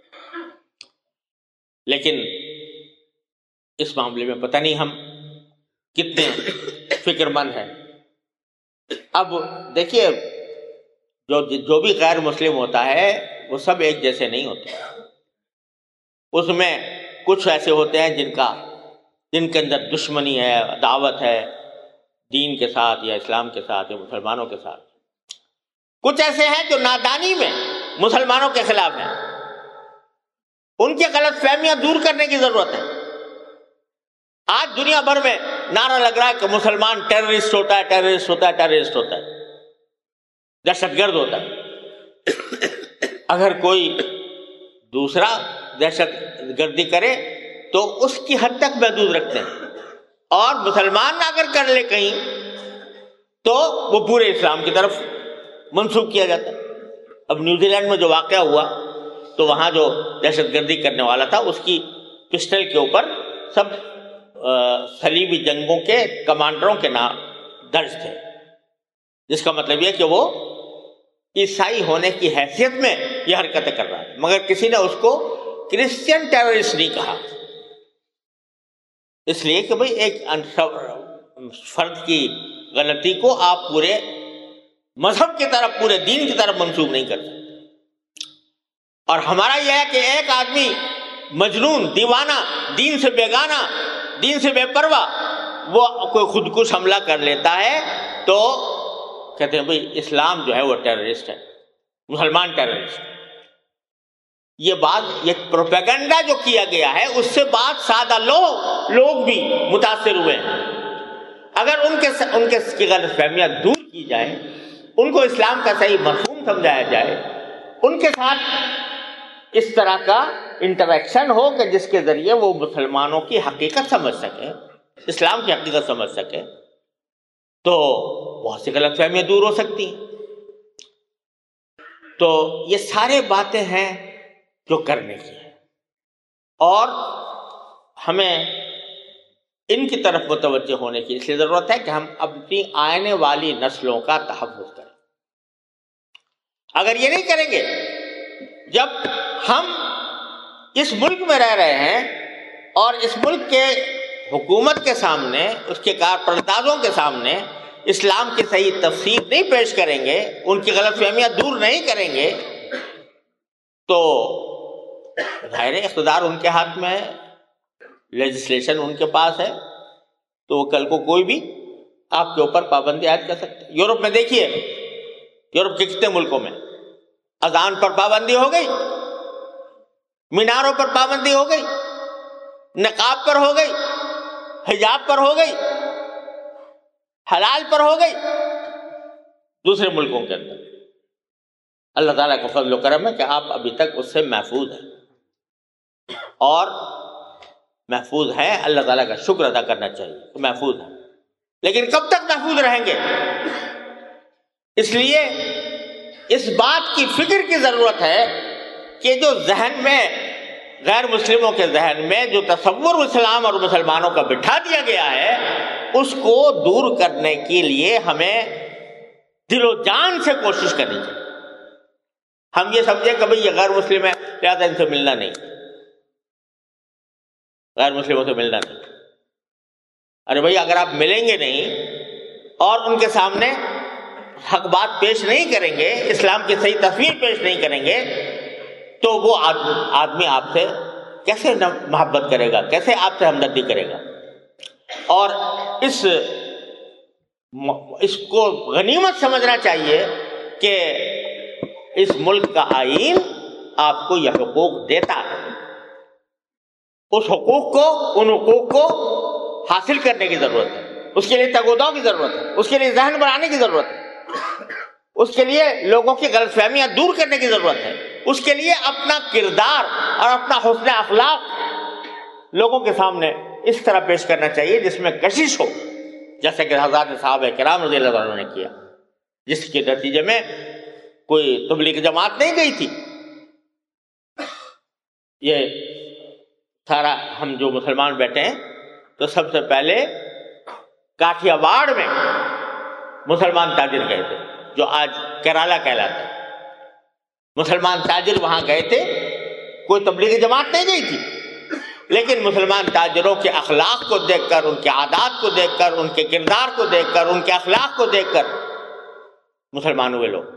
Speaker 2: لیکن اس معاملے میں پتہ نہیں ہم کتنے فکر مند ہیں۔ اب دیکھیے، جو بھی غیر مسلم ہوتا ہے وہ سب ایک جیسے نہیں ہوتے، اس میں کچھ ایسے ہوتے ہیں جن کے اندر دشمنی ہے، عداوت ہے دین کے ساتھ یا اسلام کے ساتھ یا مسلمانوں کے ساتھ۔ کچھ ایسے ہیں جو نادانی میں مسلمانوں کے خلاف ہیں، ان کی غلط فہمیاں دور کرنے کی ضرورت ہے۔ آج دنیا بھر میں نعرہ لگ رہا ہے کہ مسلمان ٹیررسٹ ہوتا ہے، ٹیررسٹ ہوتا ہے، ٹیررسٹ ہوتا ہے، دہشت گرد ہوتا ہے۔ اگر کوئی دوسرا دہشت گردی کرے تو اس کی حد تک محدود رکھتے ہیں، اور مسلمان اگر کر لے کہیں تو وہ پورے اسلام کی طرف منسوخ کیا جاتا ہے۔ اب نیوزی لینڈ میں جو واقعہ ہوا تو وہاں جو دہشت گردی کرنے والا تھا اس کی پسٹل کے اوپر سب صلیبی جنگوں کے کمانڈروں کے نام درج تھے، جس کا مطلب یہ کہ وہ عیسائی ہونے کی حیثیت میں یہ حرکتیں کر رہا ہے، مگر کسی نے اس کو کرسچین ٹیررسٹ نہیں کہا، اس لیے کہ بھئی ایک فرد کی غلطی کو آپ پورے مذہب کی طرف، پورے دین کی طرف منسوخ نہیں کر سکتے۔ اور ہمارا یہ ہے کہ ایک آدمی مجنون، دیوانہ، دین سے بیگانہ، دین سے بے پرواہ، وہ کوئی خودکش حملہ کر لیتا ہے تو کہتے ہیں بھئی اسلام جو ہے وہ ٹیررسٹ ہے، مسلمان ٹیررسٹ۔ یہ بات، یہ پروپیگنڈا جو کیا گیا ہے اس سے بات سادہ لوگ بھی متاثر ہوئے ہیں۔ اگر ان کے غلط فہمیاں دور کی جائیں، ان کو اسلام کا صحیح مفہوم سمجھایا جائے، ان کے ساتھ اس طرح کا انٹریکشن ہو کہ جس کے ذریعے وہ مسلمانوں کی حقیقت سمجھ سکیں، اسلام کی حقیقت سمجھ سکیں، تو بہت سی غلط فہمیاں دور ہو سکتی ہیں۔ تو یہ سارے باتیں ہیں جو کرنے کی ہیں، اور ہمیں ان کی طرف متوجہ ہونے کی اس لیے ضرورت ہے کہ ہم اپنی آنے والی نسلوں کا تحفظ کریں۔ اگر یہ نہیں کریں گے، جب ہم اس ملک میں رہ رہے ہیں اور اس ملک کے حکومت کے سامنے، اس کے کارپردازوں کے سامنے اسلام کی صحیح تفسیر نہیں پیش کریں گے، ان کی غلط فہمیاں دور نہیں کریں گے، تو ظاہر اقتدار ان کے ہاتھ میں ہے، لیجسلیشن ان کے پاس ہے، تو وہ کل کو کوئی بھی آپ کے اوپر پابندی عائد کر سکتے ہیں۔ یورپ میں دیکھیے، یورپ کے کتنے ملکوں میں اذان پر پابندی ہو گئی، میناروں پر پابندی ہو گئی، نقاب پر ہو گئی، حجاب پر ہو گئی، حلال پر ہو گئی دوسرے ملکوں کے اندر۔ اللہ تعالیٰ کا فضل و کرم ہے کہ آپ ابھی تک اس سے محفوظ ہیں، اور محفوظ ہیں، اللہ تعالیٰ کا شکر ادا کرنا چاہیے کہ محفوظ ہیں۔ لیکن کب تک محفوظ رہیں گے؟ اس لیے اس بات کی فکر کی ضرورت ہے کہ جو ذہن میں، غیر مسلموں کے ذہن میں جو تصور اسلام اور مسلمانوں کا بٹھا دیا گیا ہے، اس کو دور کرنے کے لیے ہمیں دل و جان سے کوشش کرنی چاہیے۔ ہم یہ سمجھیں کہ بھئی یہ غیر مسلم ہے لہٰذا ان سے ملنا نہیں، غیر مسلموں سے ملنا نہیں۔ ارے بھائی اگر آپ ملیں گے نہیں اور ان کے سامنے حق بات پیش نہیں کریں گے، اسلام کی صحیح تصویر پیش نہیں کریں گے، تو وہ آدمی آپ سے کیسے محبت کرے گا، کیسے آپ سے ہمدردی کرے گا؟ اور اس کو غنیمت سمجھنا چاہیے کہ اس ملک کا آئین آپ کو یہ حقوق دیتا ہے، اس حقوق کو، ان حقوق کو حاصل کرنے کی ضرورت ہے، اس کے لیے تگوداؤ کی ضرورت ہے، اس کے لیے ذہن بنانے کی ضرورت ہے، اس کے لیے لوگوں کی غلط فہمیاں دور کرنے کی ضرورت ہے، اس کے لیے اپنا کردار اور اپنا حسن اخلاق لوگوں کے سامنے اس طرح پیش کرنا چاہیے جس میں کشش ہو، جیسا کہ حضرات صحابہ کرام رضی اللہ عنہ نے کیا، جس کے نتیجے میں کوئی تبلیغ جماعت نہیں گئی تھی۔ یہ سارا ہم جو مسلمان بیٹھے ہیں تو سب سے پہلے کاٹھیا واڑ میں مسلمان تاجر گئے تھے، جو آج کیرالا کہلاتا ہے۔ مسلمان تاجر وہاں گئے تھے، کوئی تبلیغی جماعت نہیں گئی تھی، لیکن مسلمان تاجروں کے اخلاق کو دیکھ کر، ان کے عادات کو دیکھ کر، ان کے کردار کو دیکھ کر، ان کے اخلاق کو دیکھ کر مسلمان ہوئے لوگ۔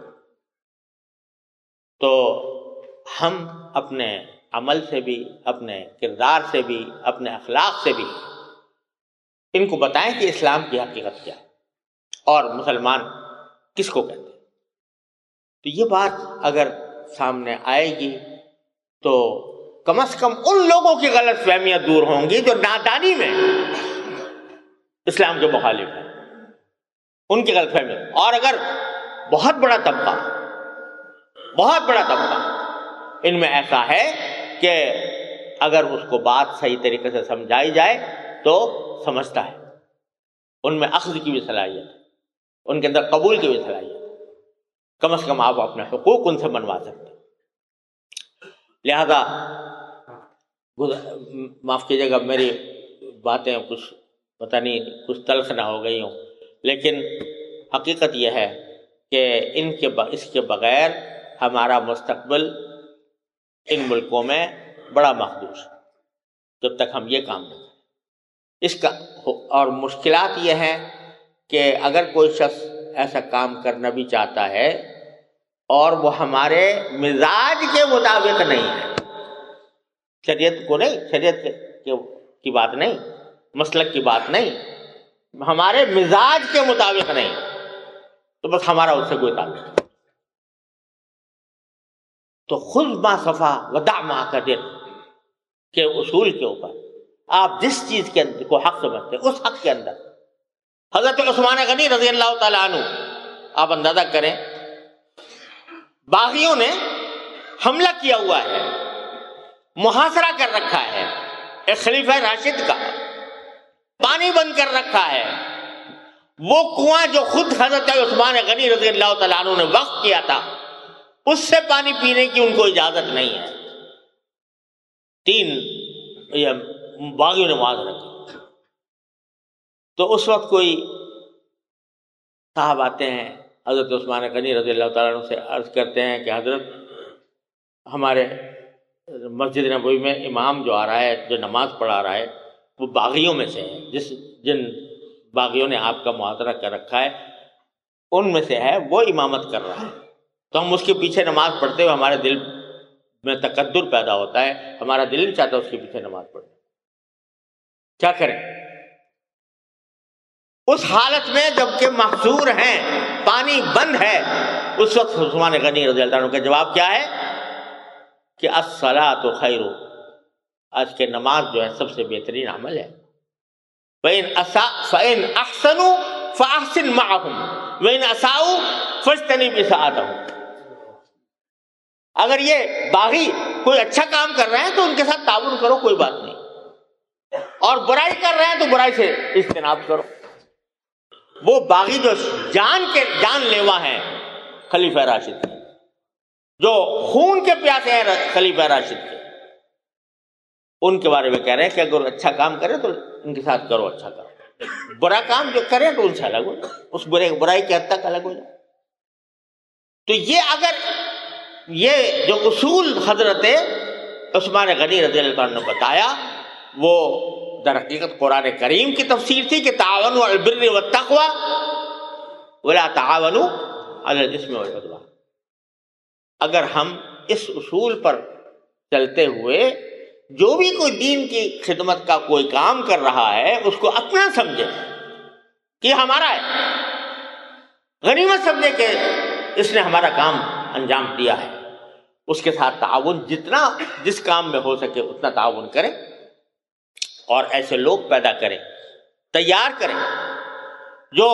Speaker 2: تو ہم اپنے عمل سے بھی، اپنے کردار سے بھی، اپنے اخلاق سے بھی ان کو بتائیں کہ اسلام کی حقیقت کیا ہے اور مسلمان کس کو کہتے ہیں۔ تو یہ بات اگر سامنے آئے گی تو کم از کم ان لوگوں کی غلط فہمیاں دور ہوں گی جو نادانی میں اسلام کے مخالف ہیں، ان کی غلط فہمیاں۔ اور اگر بہت بڑا طبقہ ان میں ایسا ہے کہ اگر اس کو بات صحیح طریقے سے سمجھائی جائے تو سمجھتا ہے، ان میں اخذ کی بھی صلاحیت ہے، ان کے اندر قبول کی بھی صلاحیت ہے، کم از کم آپ اپنے حقوق ان سے منوا سکتے ہیں۔ لہذا معاف کیجیے گا میری باتیں کچھ پتہ نہیں کچھ تلخ نہ ہو گئی ہوں، لیکن حقیقت یہ ہے کہ اس کے بغیر ہمارا مستقبل ان ملکوں میں بڑا محدود ہے جب تک ہم یہ کام نہیں کریں۔ اس کا اور مشکلات یہ ہیں کہ اگر کوئی شخص ایسا کام کرنا بھی چاہتا ہے اور وہ ہمارے مزاج کے مطابق نہیں ہے، شریعت کو نہیں، شریعت کی بات نہیں، مسلک کی بات نہیں، ہمارے مزاج کے مطابق نہیں، تو بس ہمارا اس سے کوئی تعلق نہیں۔ تو خذ ما صفا ودع ما قدر کے اصول کے اوپر آپ جس چیز کے کو حق سمجھتے ہیں اس حق کے اندر، حضرت عثمان غنی رضی اللہ تعالیٰ عنہ، آپ اندازہ کریں باغیوں نے حملہ کیا ہوا ہے، محاصرہ کر رکھا ہے ایک خلیفہ راشد کا، پانی بند کر رکھا ہے، وہ کنواں جو خود حضرت عثمان غنی رضی اللہ تعالیٰ عنہ نے وقف کیا تھا اس سے پانی پینے کی ان کو اجازت نہیں ہے، 3 باغیوں نے محاصرہ کیا۔ تو اس وقت کوئی صاحب آتے ہیں حضرت عثمان غنی رضی اللہ تعالیٰ عنہ سے عرض کرتے ہیں کہ حضرت ہمارے مسجد نبوی میں امام جو آ رہا ہے، جو نماز پڑھا رہا ہے، وہ باغیوں میں سے ہے، جن باغیوں نے آپ کا محاصرہ کر رکھا ہے ان میں سے ہے، وہ امامت کر رہا ہے، تو ہم اس کے پیچھے نماز پڑھتے ہوئے ہمارے دل میں تقدر پیدا ہوتا ہے، ہمارا دل نہیں چاہتا اس کے پیچھے نماز پڑھیں، کیا کریں؟ اس حالت میں جبکہ محصور ہیں، پانی بند ہے، اس وقت عثمان غنی رضی اللہ عنہ کا جواب کیا ہے کہ الصلاۃ خیر، آج کے نماز جو ہے سب سے بہترین عمل ہے. فَإِنْ أَحْسَنُوا فَأَحْسِنْ مَعَهُمْ وَإِنْ أَسَاءُوا فَاجْتَنِبْ إِسَاءَتَهُمْ. اگر یہ باغی کوئی اچھا کام کر رہے ہیں تو ان کے ساتھ تعاون کرو، کوئی بات نہیں، اور برائی کر رہے ہیں تو برائی سے اجتناب کرو. وہ باغی جو جان لیوا ہیں خلیفہ راشد کے، جو خون کے پیاسے ہیں خلیفہ راشد کے، ان کے بارے میں کہہ رہے ہیں کہ اگر اچھا کام کرے تو ان کے ساتھ کرو، اچھا کرو، برا کام جو کرے تو ان سے الگ ہو جائے، اس برائی کے حد تک الگ ہو جائے. تو یہ اگر یہ جو اصول حضرت عثمان غنی رضی اللہ عنہ نے بتایا، وہ در حقیقت قرآن کریم کی تفسیر تھی کہ تعاونوا علی البر والتقوی ولا تعاونوا علی الاثم والعدوان. اگر ہم اس اصول پر چلتے ہوئے جو بھی کوئی دین کی خدمت کا کوئی کام کر رہا ہے اس کو اپنا سمجھے کہ ہمارا ہے، غنیمت سمجھے کہ اس نے ہمارا کام انجام دیا ہے، اس کے ساتھ تعاون جتنا جس کام میں ہو سکے اتنا تعاون کریں، اور ایسے لوگ پیدا کریں، تیار کریں جو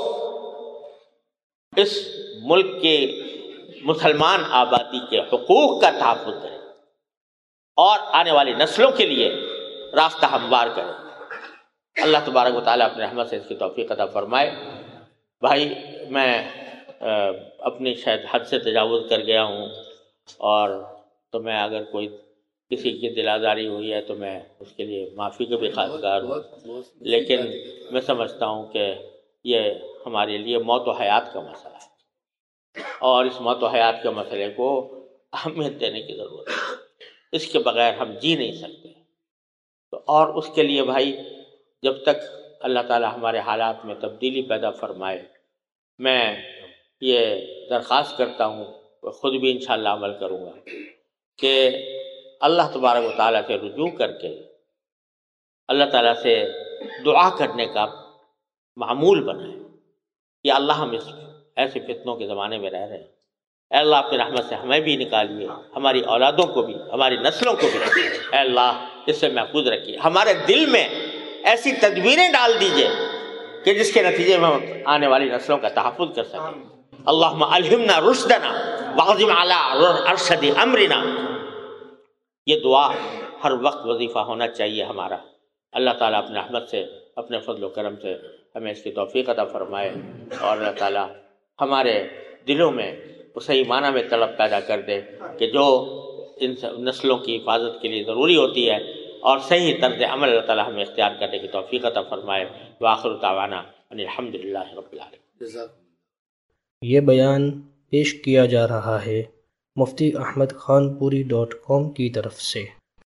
Speaker 2: اس ملک کے مسلمان آبادی کے حقوق کا تحفظ کریں اور آنے والی نسلوں کے لیے راستہ ہموار کریں. اللہ تبارک و تعالیٰ اپنے رحمت سے اس کی توفیق عطا فرمائے. بھائی میں اپنی شاید حد سے تجاوز کر گیا ہوں، اور تو میں اگر کوئی کسی کی دل آزاری ہوئی ہے تو میں اس کے لیے معافی کا بھی خواہشگار ہوں، لیکن میں سمجھتا ہوں کہ یہ ہمارے لیے موت و حیات کا مسئلہ ہے، اور اس موت و حیات کے مسئلے کو اہمیت دینے کی ضرورت ہے. اس کے بغیر ہم جی نہیں سکتے. تو اور اس کے لیے بھائی جب تک اللہ تعالی ہمارے حالات میں تبدیلی پیدا فرمائے، میں یہ درخواست کرتا ہوں، خود بھی انشاءاللہ عمل کروں گا، کہ اللہ تبارک و تعالیٰ سے رجوع کر کے اللہ تعالیٰ سے دعا کرنے کا معمول بنائے کہ اللہ ہم اس ایسے فتنوں کے زمانے میں رہ رہے ہیں، اے اللہ اپنی رحمت سے ہمیں بھی نکالیے، ہماری اولادوں کو بھی، ہماری نسلوں کو بھی اے اللہ اس سے محفوظ رکھیے. ہمارے دل میں ایسی تدبیریں ڈال دیجئے کہ جس کے نتیجے میں ہم آنے والی نسلوں کا تحفظ کر سکیں. اللہم الہمنا رشدنا واعظم علی ارشد امرنا. یہ دعا ہر وقت وظیفہ ہونا چاہیے ہمارا. اللہ تعالیٰ اپنے رحمت سے، اپنے فضل و کرم سے ہمیں اس کی توفیق عطا فرمائے، اور اللہ تعالیٰ ہمارے دلوں میں صحیح معنی میں طلب پیدا کر دے کہ جو ان نسلوں کی حفاظت کے لیے ضروری ہوتی ہے، اور صحیح طرز عمل اللہ تعالیٰ ہمیں اختیار کرنے کی توفیق عطا فرمائے. وآخر دعوانا ان الحمد للہ رب العالمین.
Speaker 1: یہ بیان پیش کیا جا رہا ہے مفتی احمد خان پوری .com کی طرف سے.